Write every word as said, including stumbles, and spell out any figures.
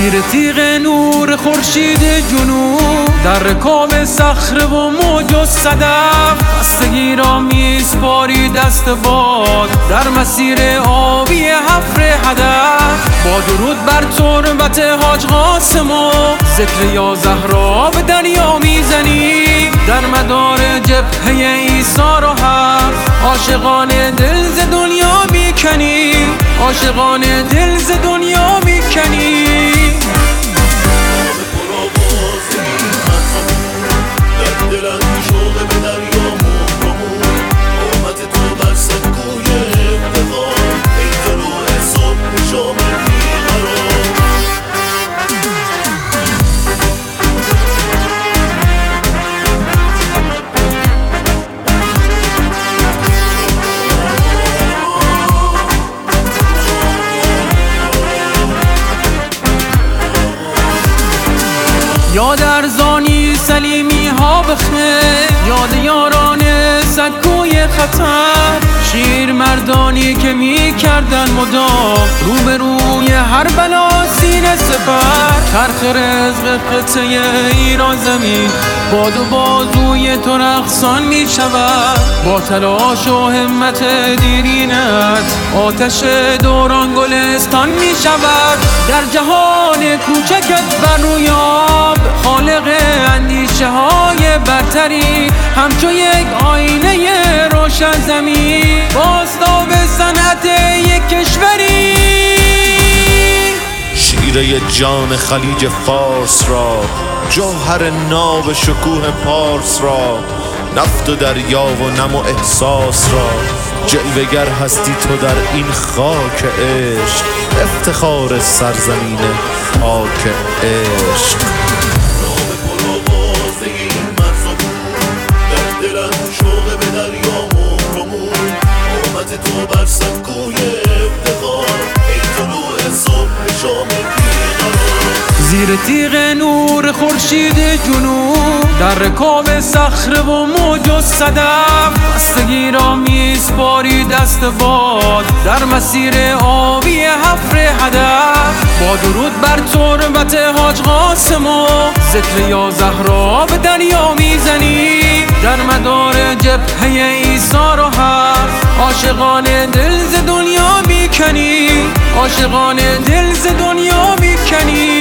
زیر تیغ نور خورشید جنوب، در رکاب صخره و موج و صدف، خستگی را میسپاری دست باد در مسیر آبی حفر هدف. با درود بر تربت حاج قاسم و ذکر یا زهرا به دریا میزنی، در مدار جبهه عیسی را حق عاشقان دل ز دنیا میکنی، عاشقان دل ز دنیا میکنی. یاد ارزانی سلیمی ها بخه، یاد یاران سکوی خطر، شیر مردانی که می کردن مدام روبروی هر بلا سینه سپر. چرخ رزق قطعه ایران زمین باد و بازوی تو رقصان می شود، با تلاش و همت دیرینت آتش دوران گلستان می شود. در جهان کوچکت بر رویاب خالق اندیشه های برتری، همچو یک آینه روشن زمین بازتاب صنعت یک کشوری. شیره جان خلیج فارس را، جوهر ناب شکوه پارس را، نفت و دریا و نم و احساس را، جلوگر هستی تو در این خاک عشق، افتخار سرزمین پاک عشق. زیر تیغ نور خورشید جنوب، در رکاب صخره و موج و صدف، خستگی را میسپاری دست باد در مسیر آبی حفر هدف. با درود بر تربت حاج قاسم و ذکر یا زهرا به دریا میزنی، در مدار جبهه عیسی را حق عاشقان دل ز دنیا میکنی، عاشقان دل ز دنیا میکنی.